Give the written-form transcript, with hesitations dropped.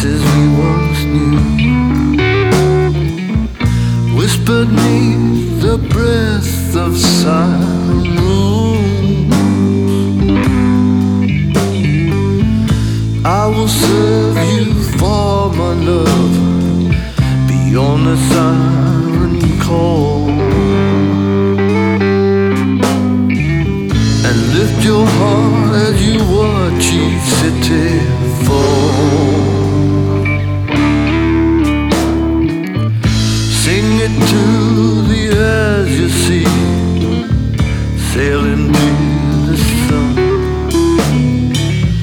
faces we once knew, whispered 'neath the breath of silent moon. I will serve you for my love beyond the siren call, and lift your heart as you watch each city